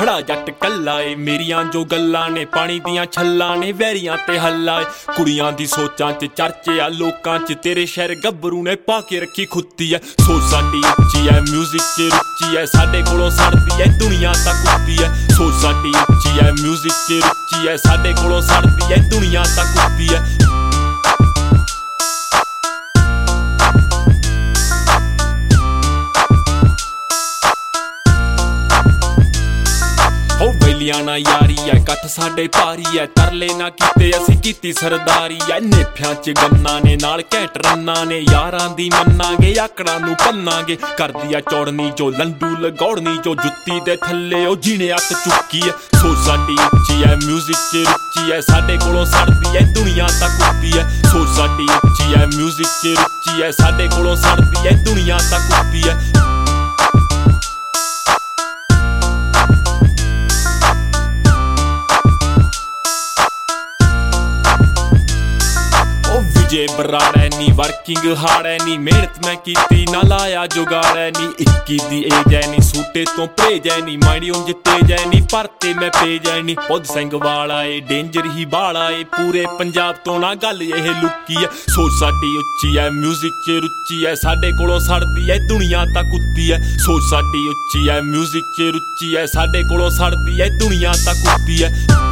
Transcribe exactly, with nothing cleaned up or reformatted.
खड़ा जट कल्ला ए मेरियां जो गल्लां ने पानी दियां छल्लां ने वैरियां ते हल्ला ए कुड़ियां दी सोचां च चर्चे आ लोकां च तेरे शहर गब्बरू ने पा के रखी खुत्ती है सोच साडी उच्ची है म्यूजिक च रुचि है साडे कोलों सड़दी है दुनिया तक कुत्ती है सोच साडी उच्ची है म्यूजिक च रुचि है साडे कोलों सड़दी है दुनिया तक कुत्ती है ना यारी है कट साडे भारी है तरले ना कीते असी कीती सरदारी है नेफ्यां च गन्ना ने नाल घैंट रन्ना ने यारां दी मन्नांगे आकड़ां नूं भन्नांगे कर दिया चौड़नी जो लंडू लगौड़नी जो जुत्ती दे थल्ले ओ जीने अत चुक्की है सोच साडी उच्ची है म्यूजिक च रुचि है साडे कोलों सड़दी है दुनिया तक कुत्ती है सोच साडी उच्ची है म्यूजिक च रुचि है साडे कोलों सड़दी है दुनिया तक कुत्ती है जे बराड़ है नी वर्किंग हार्ड है नी मेहनत मैं कीती ना लाया जुगाड़ है नी इक्की दी एज है नी सूटे तो परेज है नी माइंड उंज तेज है नी परते मैं पेज है नी बुद्ध सिंह वाला ए डेंजर ही बाला ए पूरे पंजाब तो ना गल यह लुकी है सोच साडी उच्ची है म्यूजिक च रुचि है साडे कोलों सड़दी है दुनिया तक कुत्ती है सोच साडी उच्ची है म्यूजिक च रुचि है साडे कोलों सड़दी है दुनिया तक कुत्ती है